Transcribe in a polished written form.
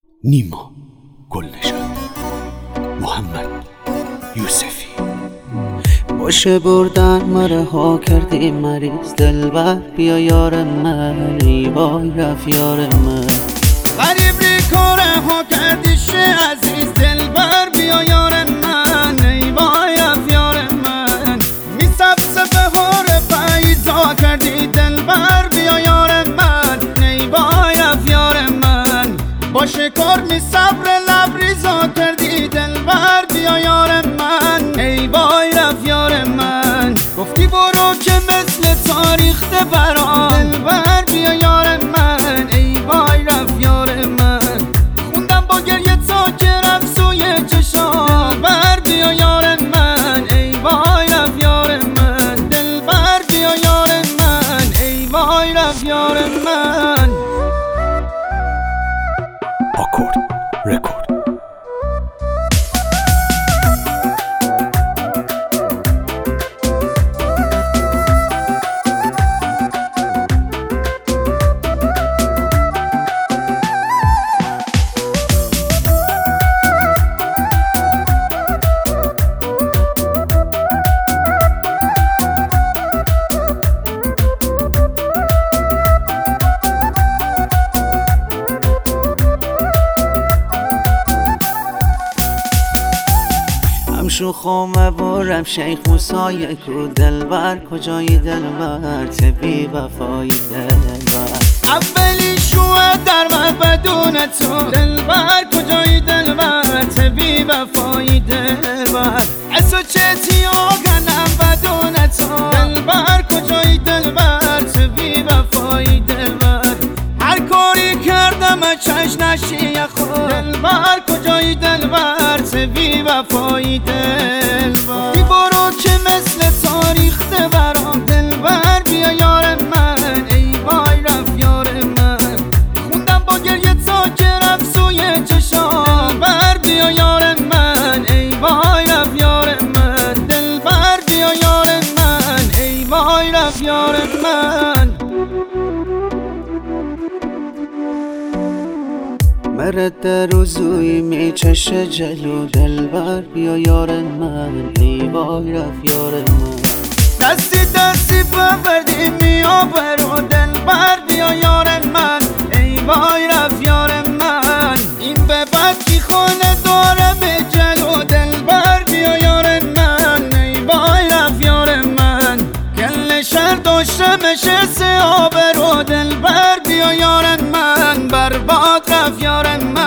نیما گلنشان، محمد یوسفی. باشه بردن مره ها کردی مریض دلبر، بیا یار من ای وای رفت یار من. غریب ری کاره ها کردی شه عزیز دلبر، بیا یار من ای وای رفت یار من. می سفسفه ها رفعیزا کردی دلبر، بیا یار من ای وای رفت یار من. باشه کار می صبر لبریزا کردی دلبر، بیا یار من ای وای رفت یار من. گفتی برو که مثل تاریخ برام دلبر، بیا یار من ای وای رفت یار من. خوندم با گریه تا که رفت سوی چشام بر، بیا یار من ای وای رفت یار من. دلبر بیا یار من ای وای رفت یار من. آکورد رکورد. شوخم بارم شیخ موسای کو دلبر، کجایی دلبر تبی وفای دلبر. اولی شوه در من بدون تو دلبر، کجایی دلبر تبی وفای دلبر. اسو چتی آگنم بدون تو دلبر، کجایی دلبر تبی وفای دلبر. هر کاری کردم چش نشی خود دلبر، کجایی دلبر تبی وفای دلبر. دی برو که مثل تاریخ برام دلبر، بیا یار من ای وای رفت یار من. خوندم با گریه تا که رفت سوی چشام بر، بیا یار من ای وای رفت یار من. دلبر بیا یار من ای وای رفت یار من. مرد روزوی می چشه جلو دلبر، بیا یار من ای وای رفت یار من. دستی دستی ببردی میا برو دلبر، بیا یار من ای وای رفت یار من. این به بعد کی خونه داره به جلو دلبر، بیا یار من ای وای رفت یار من. گل شهر داشته مشه آبرو دلبر، بیا یار من برباد رفت یار من.